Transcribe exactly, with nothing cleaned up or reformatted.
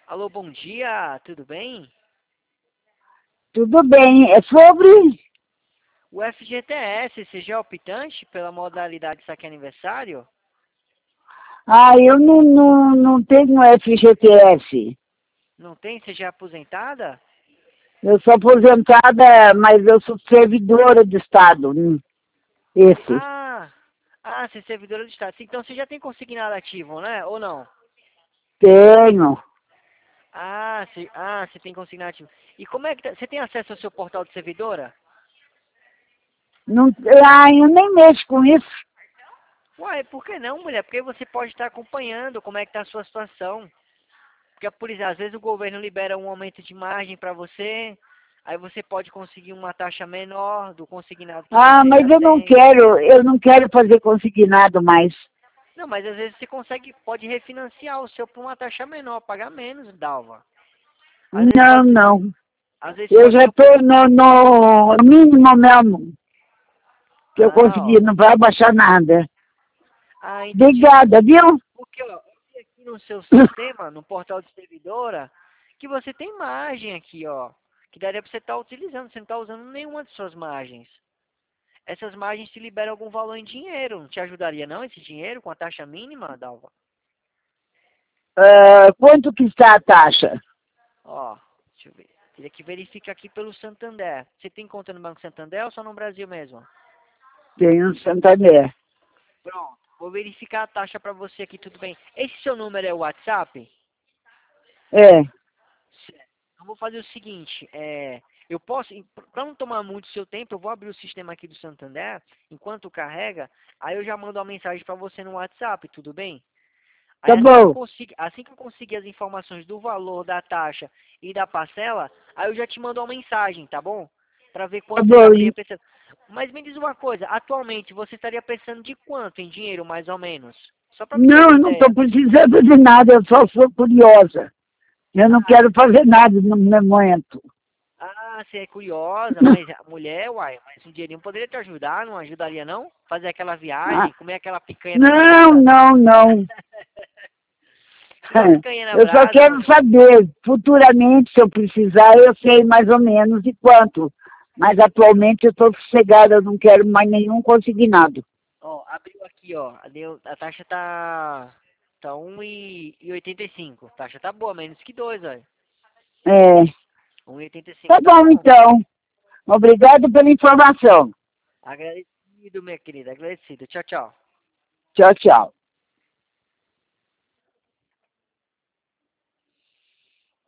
Alô, bom dia, tudo bem? Tudo bem. É sobre? O F G T S, você já é optante pela modalidade Saque Aniversário? Ah, eu não, não, não tenho F G T S. Não tem? Você já é aposentada? Eu sou aposentada, mas eu sou servidora do Estado. hum, Esse. Ah, ah, você é servidora do Estado. Então você já tem consignado ativo, né? Ou não? Tenho. Ah, você, ah, você tem consignado ativo. E como é que tá? Você tem acesso ao seu portal de servidora? Não, ah, eu nem mexo com isso. Uai, por que não, mulher? Porque você pode estar acompanhando como é que tá a sua situação. Porque, por exemplo, às vezes o governo libera um aumento de margem para você, aí você pode conseguir uma taxa menor do consignado que Ah, você mas já eu não tem. quero, eu não quero fazer consignado mais. Não, mas às vezes você consegue, pode refinanciar o seu por uma taxa menor, pagar menos, Dalva. Às vezes Não, pode ser, não. às vezes Eu pode já ser um pouco. estou no, no mínimo mesmo que eu Ah, consegui, ó. não vai baixar nada. Ah, entendi. Obrigada, viu? Porque, ó, eu vi aqui no seu sistema, no portal de servidora, que você tem margem aqui, ó. Que daria pra você estar utilizando, você não está usando nenhuma de suas margens. Essas margens te liberam algum valor em dinheiro. Não te ajudaria não esse dinheiro com a taxa mínima, Dalva? Ah, quanto que está a taxa? Ó, deixa eu ver. Teria que verificar aqui pelo Santander. Você tem conta no Banco Santander ou só no Brasil mesmo? Tenho Santander. Pronto. Vou verificar a taxa para você aqui, tudo bem. Esse seu número é o WhatsApp? É, Certo. Então vou fazer o seguinte, é, eu posso, para não tomar muito seu tempo, eu vou abrir o sistema aqui do Santander, enquanto carrega, aí eu já mando uma mensagem para você no WhatsApp, tudo bem? Aí tá assim que eu bom. conseguir, assim que eu conseguir as informações do valor da taxa e da parcela, aí eu já te mando uma mensagem, tá bom? Para ver Tá quanto você bom. estaria E- precisando. Mas me diz uma coisa, atualmente você estaria precisando de quanto em dinheiro, mais ou menos? Só para me ter Não, uma eu não estou ideia. precisando de nada, eu só sou curiosa. Eu não Ah, quero fazer nada no momento. ah, você é curiosa, mas a mulher, uai, mas um dinheirinho poderia te ajudar, não ajudaria não? Fazer aquela Ah, viagem, comer aquela picanha na não, brasa? não, não. Uma picanha na Eu só brasa, quero mulher. saber, futuramente, se eu precisar, eu sei mais ou menos de quanto. Mas atualmente eu estou sossegada, eu não quero mais nenhum consignado. Ó, abriu aqui, ó. Deu, a taxa tá. Tá um e oitenta e cinco. A taxa tá boa, menos que dois, velho. É, um e oitenta e tá cinco tá bom bom. então. Obrigado pela informação. Agradecido, minha querida. Agradecido. Tchau, tchau. Tchau, tchau.